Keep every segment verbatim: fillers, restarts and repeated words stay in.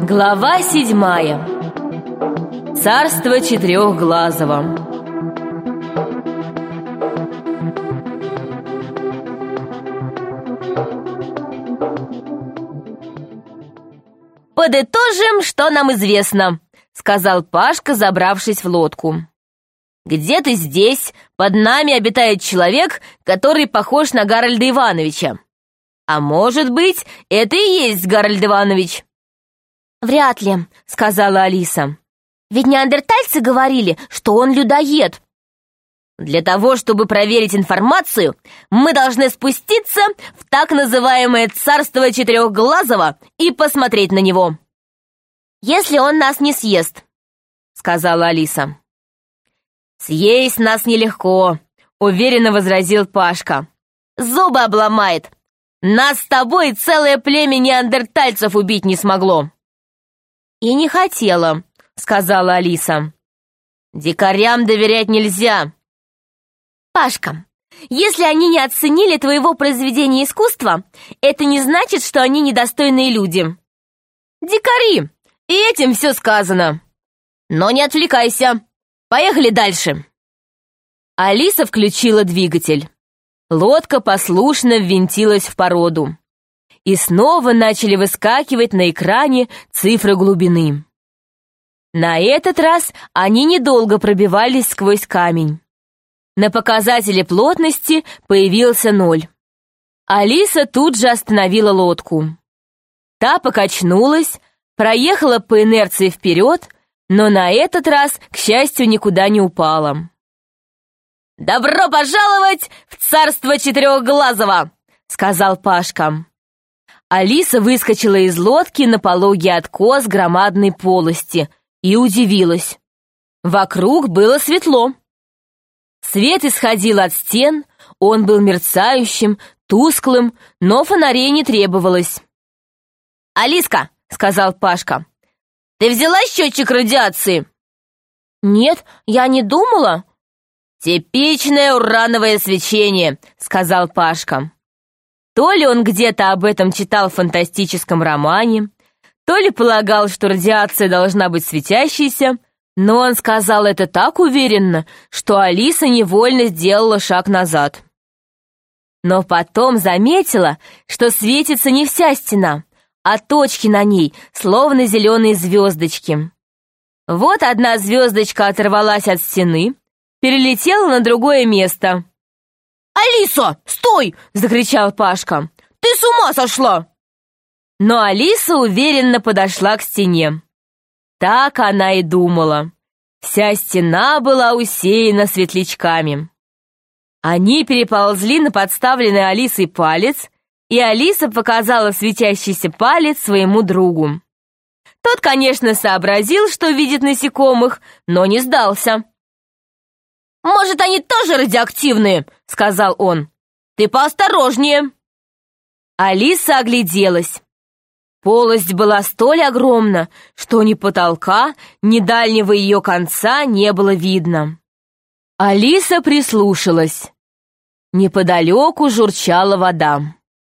Глава седьмая. Царство Четырехглазого. «Подытожим, что нам известно», — сказал Пашка, забравшись в лодку. «Где-то здесь, под нами, обитает человек, который похож на Гарольда Ивановича. А может быть, это и есть Гарольд Иванович?» «Вряд ли», — сказала Алиса. «Ведь неандертальцы говорили, что он людоед». «Для того, чтобы проверить информацию, мы должны спуститься в так называемое царство Четырехглазого и посмотреть на него». «Если он нас не съест», — сказала Алиса. «Съесть нас нелегко», — уверенно возразил Пашка. «Зубы обломает. Нас с тобой целое племя неандертальцев убить не смогло». «И не хотела», — сказала Алиса. «Дикарям доверять нельзя». «Пашка, если они не оценили твоего произведения искусства, это не значит, что они недостойные люди». «Дикари, и этим все сказано. Но не отвлекайся. Поехали дальше». Алиса включила двигатель. Лодка послушно ввинтилась в породу. И снова начали выскакивать на экране цифры глубины. На этот раз они недолго пробивались сквозь камень. На показателе плотности появился ноль. Алиса тут же остановила лодку. Та покачнулась, проехала по инерции вперед, но на этот раз, к счастью, никуда не упала. «Добро пожаловать в царство Четырехглазого!» — сказал Пашка. Алиса выскочила из лодки на пологий откос громадной полости и удивилась. Вокруг было светло. Свет исходил от стен, он был мерцающим, тусклым, но фонарей не требовалось. «Алиска», — сказал Пашка, — «ты взяла счетчик радиации?» «Нет, я не думала». «Типичное урановое свечение», — сказал Пашка. То ли он где-то об этом читал в фантастическом романе, то ли полагал, что радиация должна быть светящейся, но он сказал это так уверенно, что Алиса невольно сделала шаг назад. Но потом заметила, что светится не вся стена, а точки на ней, словно зеленые звездочки. Вот одна звездочка оторвалась от стены, перелетела на другое место. «Алиса, стой!» — закричал Пашка. «Ты с ума сошла!» Но Алиса уверенно подошла к стене. Так она и думала. Вся стена была усеяна светлячками. Они переползли на подставленный Алисой палец, и Алиса показала светящийся палец своему другу. Тот, конечно, сообразил, что видит насекомых, но не сдался. «Может, они тоже радиоактивные?» — сказал он. «Ты поосторожнее». Алиса огляделась. Полость была столь огромна, что ни потолка, ни дальнего ее конца не было видно. Алиса прислушалась. Неподалеку журчала вода.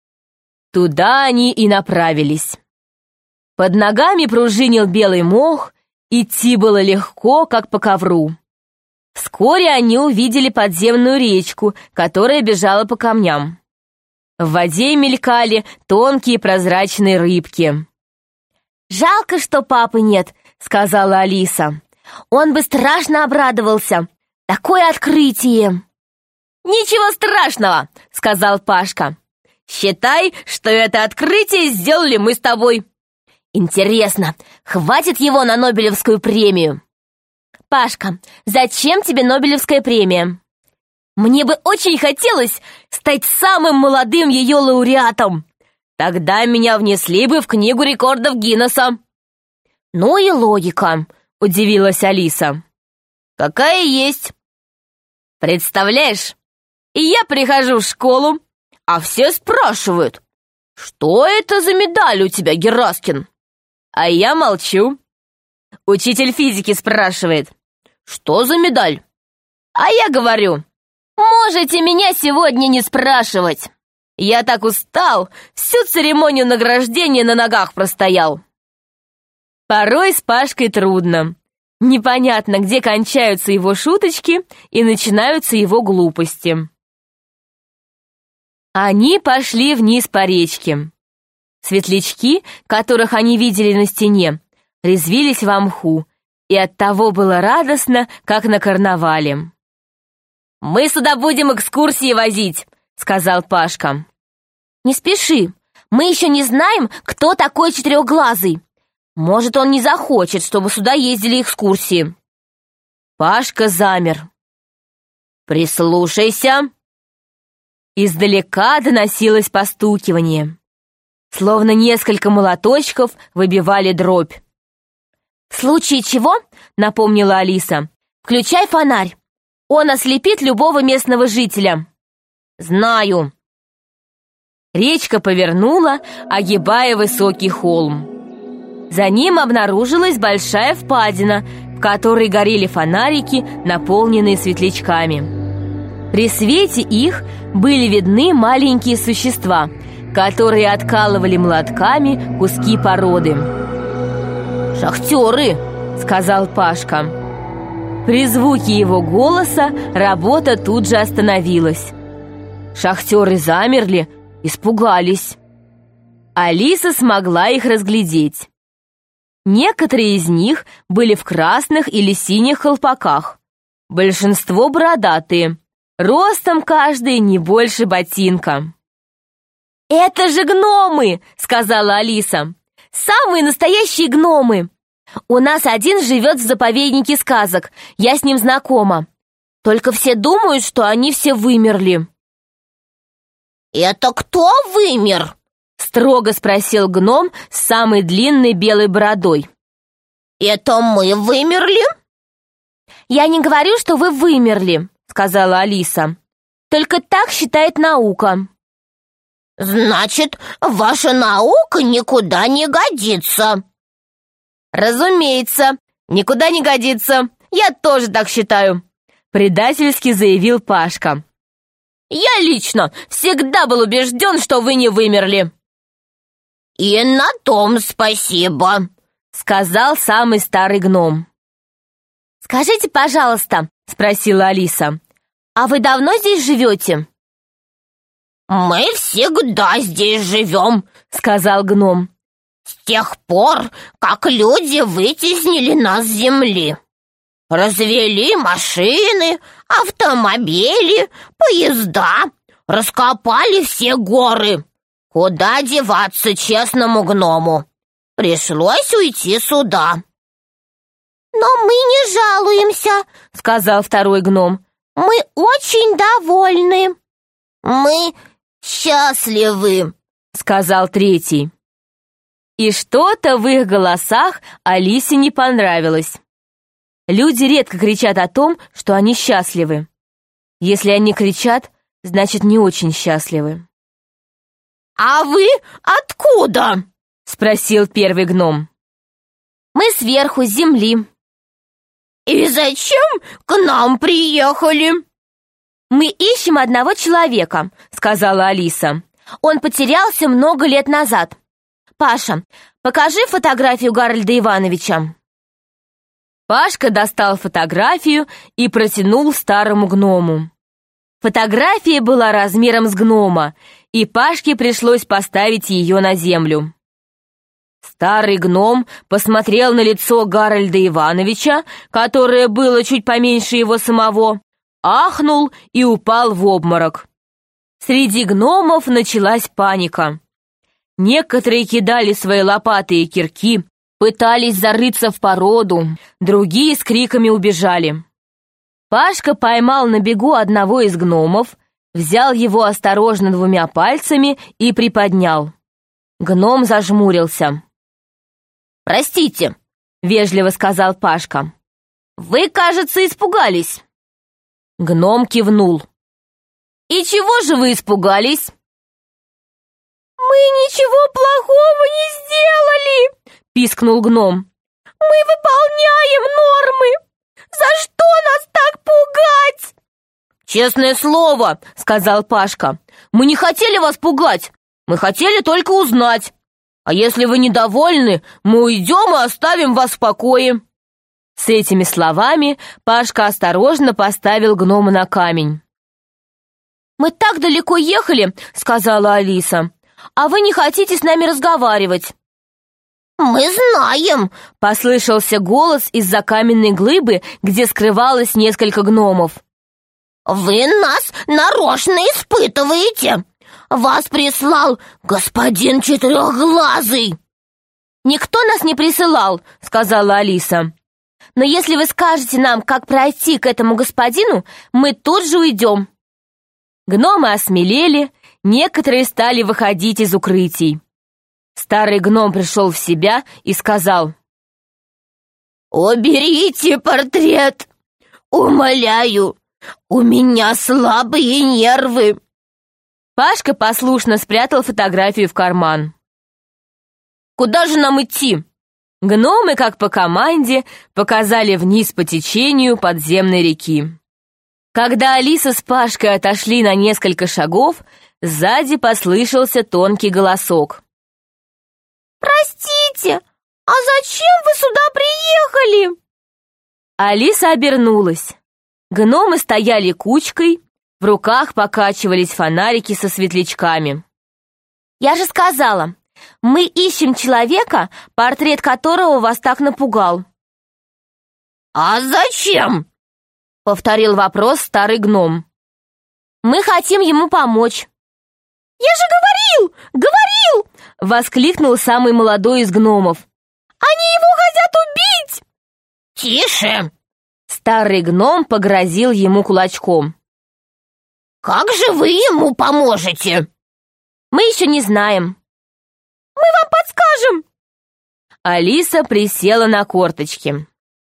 Туда они и направились. Под ногами пружинил белый мох, идти было легко, как по ковру. Вскоре они увидели подземную речку, которая бежала по камням. В воде мелькали тонкие прозрачные рыбки. «Жалко, что папы нет», — сказала Алиса. «Он бы страшно обрадовался. Такое открытие!» «Ничего страшного», — сказал Пашка. «Считай, что это открытие сделали мы с тобой. Интересно, хватит его на Нобелевскую премию?» «Пашка, зачем тебе Нобелевская премия?» «Мне бы очень хотелось стать самым молодым ее лауреатом. Тогда меня внесли бы в книгу рекордов Гиннесса». «Ну и логика», — удивилась Алиса. «Какая есть. Представляешь, я прихожу в школу, а все спрашивают, что это за медаль у тебя, Гераскин? А я молчу. Учитель физики спрашивает, что за медаль? А я говорю, можете меня сегодня не спрашивать. Я так устал, всю церемонию награждения на ногах простоял. Порой с Пашкой трудно. Непонятно, где кончаются его шуточки и начинаются его глупости. Они пошли вниз по речке. Светлячки, которых они видели на стене, резвились во мху, и оттого было радостно, как на карнавале. «Мы сюда будем экскурсии возить», — сказал Пашка. «Не спеши, мы еще не знаем, кто такой четырехглазый. Может, он не захочет, чтобы сюда ездили экскурсии». Пашка замер. «Прислушайся!» Издалека доносилось постукивание. Словно несколько молоточков выбивали дробь. «В случае чего, — напомнила Алиса, — включай фонарь. Он ослепит любого местного жителя». «Знаю». Речка повернула, огибая высокий холм. За ним обнаружилась большая впадина, в которой горели фонарики, наполненные светлячками. При свете их были видны маленькие существа, которые откалывали молотками куски породы. «Шахтеры!» — сказал Пашка. При звуке его голоса работа тут же остановилась. Шахтеры замерли, испугались. Алиса смогла их разглядеть. Некоторые из них были в красных или синих колпаках. Большинство бородатые, ростом каждый не больше ботинка. «Это же гномы!» — сказала Алиса. «Самые настоящие гномы! У нас один живет в заповеднике сказок, я с ним знакома. Только все думают, что они все вымерли». «Это кто вымер?» — строго спросил гном с самой длинной белой бородой. «Это мы вымерли?» «Я не говорю, что вы вымерли», — сказала Алиса. «Только так считает наука». «Значит, ваша наука никуда не годится». «Разумеется, никуда не годится. Я тоже так считаю», — предательски заявил Пашка. «Я лично всегда был убежден, что вы не вымерли». «И на том спасибо», — сказал самый старый гном. «Скажите, пожалуйста», — спросила Алиса, «а вы давно здесь живете?» «Мы всегда здесь живем», — сказал гном. «С тех пор, как люди вытеснили нас с земли. Развели машины, автомобили, поезда, раскопали все горы. Куда деваться честному гному? Пришлось уйти сюда». «Но мы не жалуемся», — сказал второй гном. «Мы очень довольны». «Мы счастливы», — сказал третий. И что-то в их голосах Алисе не понравилось. Люди редко кричат о том, что они счастливы. Если они кричат, значит, не очень счастливы. «А вы откуда?» — спросил первый гном. «Мы сверху, с земли». «И зачем к нам приехали?» «Мы ищем одного человека», — сказала Алиса. «Он потерялся много лет назад. Паша, покажи фотографию Гарольда Ивановича». Пашка достал фотографию и протянул старому гному. Фотография была размером с гнома, и Пашке пришлось поставить ее на землю. Старый гном посмотрел на лицо Гарольда Ивановича, которое было чуть поменьше его самого, ахнул и упал в обморок. Среди гномов началась паника. Некоторые кидали свои лопаты и кирки, пытались зарыться в породу, другие с криками убежали. Пашка поймал на бегу одного из гномов, взял его осторожно двумя пальцами и приподнял. Гном зажмурился. «Простите», — вежливо сказал Пашка. «Вы, кажется, испугались». Гном кивнул. «И чего же вы испугались?» «Мы ничего плохого не сделали!» — пискнул гном. «Мы выполняем нормы! За что нас так пугать?» «Честное слово!» — сказал Пашка. «Мы не хотели вас пугать! Мы хотели только узнать, А если вы недовольны, мы уйдем и оставим вас в покое». С этими словами Пашка осторожно поставил гнома на камень. «Мы так далеко ехали», — сказала Алиса, «а вы не хотите с нами разговаривать». «Мы знаем», — послышался голос из-за каменной глыбы, где скрывалось несколько гномов. «вы нас нарочно испытываете. Вас прислал господин Четырехглазый». «Никто нас не присылал», — сказала Алиса. «Но если вы скажете нам, как пройти к этому господину, мы тут же уйдем». Гномы осмелели, некоторые стали выходить из укрытий. Старый гном пришел в себя и сказал: «Уберите портрет! Умоляю, у меня слабые нервы!» Пашка послушно спрятал фотографию в карман. «Куда же нам идти?» Гномы, как по команде, показали вниз по течению подземной реки. Когда Алиса с Пашкой отошли на несколько шагов, сзади послышался тонкий голосок. «Простите, а зачем вы сюда приехали?» Алиса обернулась. Гномы стояли кучкой, в руках покачивались фонарики со светлячками. «Я же сказала, мы ищем человека, портрет которого вас так напугал». «А зачем?» — повторил вопрос старый гном. «Мы хотим ему помочь». «Я же говорил! Говорил!» — воскликнул самый молодой из гномов. «Они его хотят убить!» «Тише!» — старый гном погрозил ему кулачком. «Как же вы ему поможете?» «Мы еще не знаем». «Мы вам подскажем!» Алиса присела на корточки.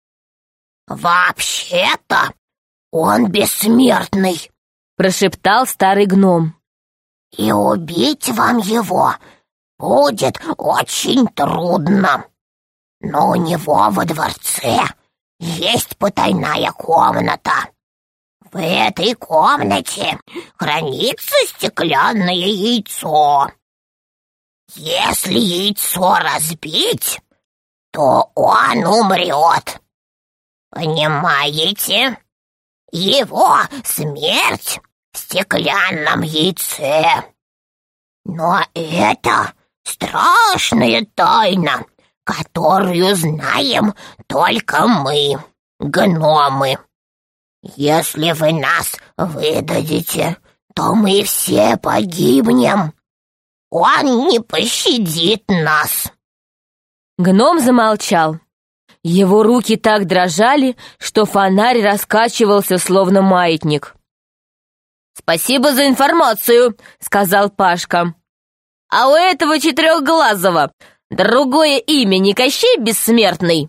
«Вообще-то он бессмертный!» — прошептал старый гном. «И убить вам его будет очень трудно. Но у него во дворце есть потайная комната. В этой комнате хранится стеклянное яйцо. Если яйцо разбить, то он умрет. Понимаете? Его смерть в стеклянном яйце. Но это страшная тайна, которую знаем только мы, гномы. Если вы нас выдадите, то мы все погибнем. Он не пощадит нас». Гном замолчал. Его руки так дрожали, что фонарь раскачивался, словно маятник. «Спасибо за информацию», — сказал Пашка. «А у этого Четырехглазого другое имя не Кощей Бессмертный?»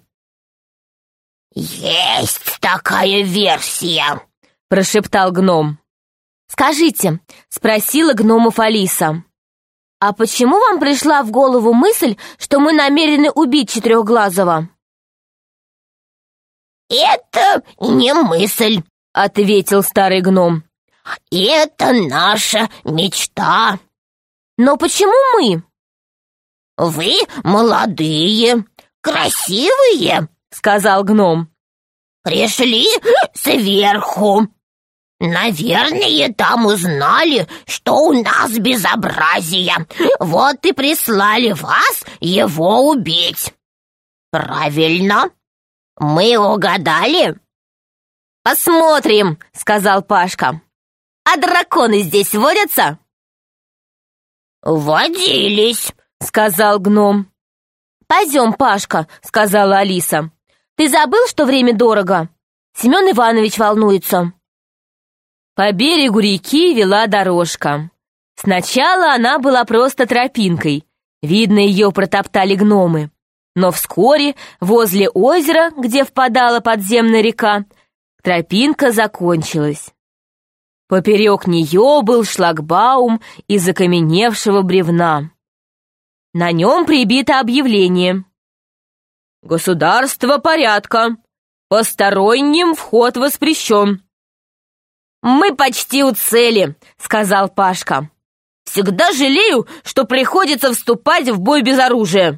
«Есть такая версия», — прошептал гном. «Скажите», — спросила гномов Алиса, «а почему вам пришла в голову мысль, что мы намерены убить Четырехглазого?» «Это не мысль», — ответил старый гном. «Это наша мечта». «Но почему мы?» «Вы молодые, красивые», — сказал гном. «Пришли сверху. Наверное, там узнали, что у нас безобразие. Вот и прислали вас его убить. Правильно? Мы угадали?» «Посмотрим», — сказал Пашка. «А драконы здесь водятся?» «Водились», — сказал гном. «Пойдем, Пашка», — сказала Алиса. «Ты забыл, что время дорого? Семен Иванович волнуется». По берегу реки вела дорожка. Сначала она была просто тропинкой. Видно, ее протоптали гномы. Но вскоре, возле озера, где впадала подземная река, тропинка закончилась. Поперек нее был шлагбаум из окаменевшего бревна. На нем прибито объявление: «Государство порядка. Посторонним вход воспрещен». «Мы почти у цели», — сказал Пашка. Всегда жалею, что приходится вступать в бой без оружия».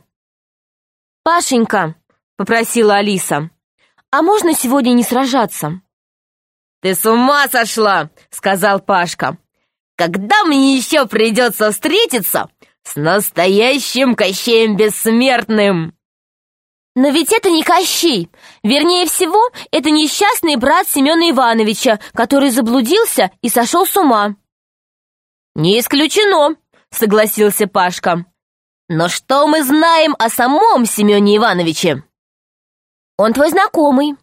«Пашенька», — попросила Алиса, — «а можно сегодня не сражаться?» «Ты с ума сошла!» — сказал Пашка. «Когда мне еще придется встретиться с настоящим Кощеем Бессмертным?» «Но ведь это не Кощей. Вернее всего, это несчастный брат Семена Ивановича, который заблудился и сошел с ума». «Не исключено», — согласился Пашка. «Но что мы знаем о самом Семене Ивановиче?» «Он твой знакомый».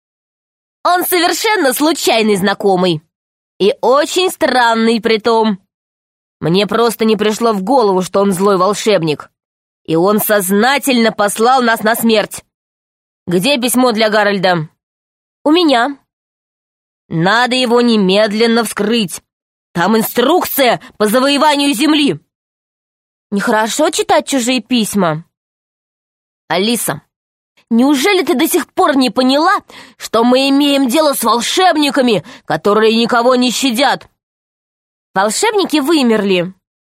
«Он совершенно случайный знакомый. И очень странный притом. Мне просто не пришло в голову, что он злой волшебник. И он сознательно послал нас на смерть. Где письмо для Гарольда?» «У меня». «Надо его немедленно вскрыть. Там инструкция по завоеванию земли». «Нехорошо читать чужие письма». «Алиса, неужели ты до сих пор не поняла, что мы имеем дело с волшебниками, которые никого не щадят?» «Волшебники вымерли».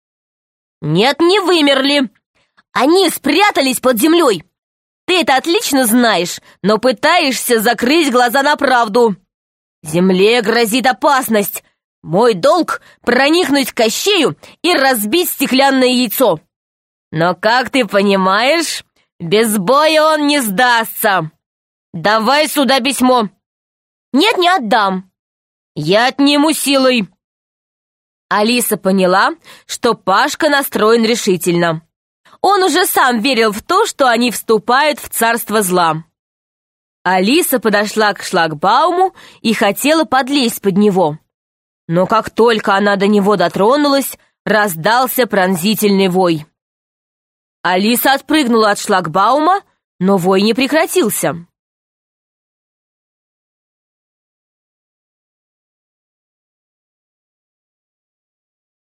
«Нет, не вымерли. Они спрятались под землей. Ты это отлично знаешь, но пытаешься закрыть глаза на правду. Земле грозит опасность. Мой долг — проникнуть к Кощею и разбить стеклянное яйцо. Но, как ты понимаешь, без боя он не сдастся. Давай сюда письмо». «Нет, не отдам». «Я отниму силой». Алиса поняла, что Пашка настроен решительно. Он уже сам верил в то, что они вступают в царство зла. Алиса подошла к шлагбауму и хотела подлезть под него. Но как только она до него дотронулась, раздался пронзительный вой. Алиса отпрыгнула от шлагбаума, но вой не прекратился.